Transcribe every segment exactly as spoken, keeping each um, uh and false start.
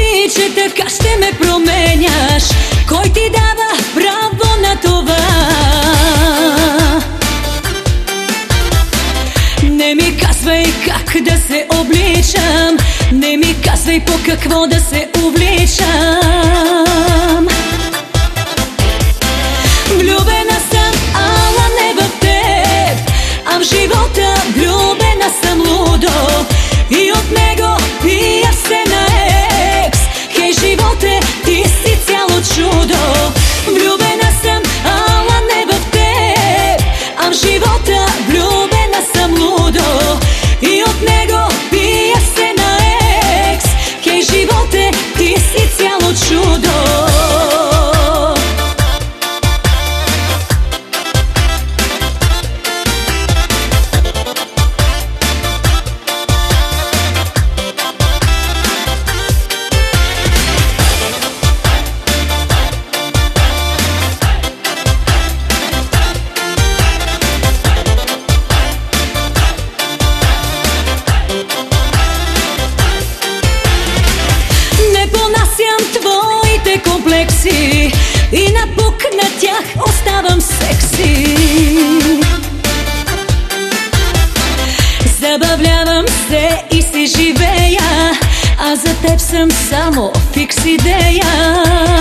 си, че така ще ме променяш? Кой ти дава право на това? Не ми казвай как да се обличам, не ми казвай по какво да се увличам. Влюбена съм, ала не в теб, а в живота влюбена съм лудо. И от него пия се на екс. Хей, животе, ти си цяло чудо. Влюбена съм, ала не в теб, а в живота влюбена съм лудо. И от него пия се на екс. Хей, животе, ти си цяло чудо. И напук на тях оставам секси. Забавлявам се и си живея, а за теб съм само фикс идея.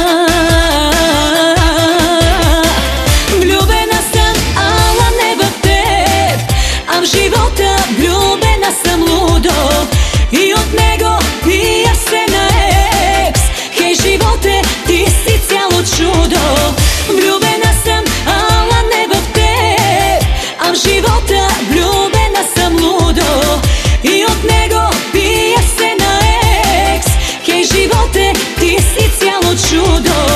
Влюбена съм, ала не в теб, а в живота влюбена съм лудо. И от него пия се на екс. Хей, животе, ти си цяло чудо. Влюбена съм, ала не в теб, а в живота влюбена съм лудо. И от него пия се на екс. Хей, животе, ти си цяло чудо.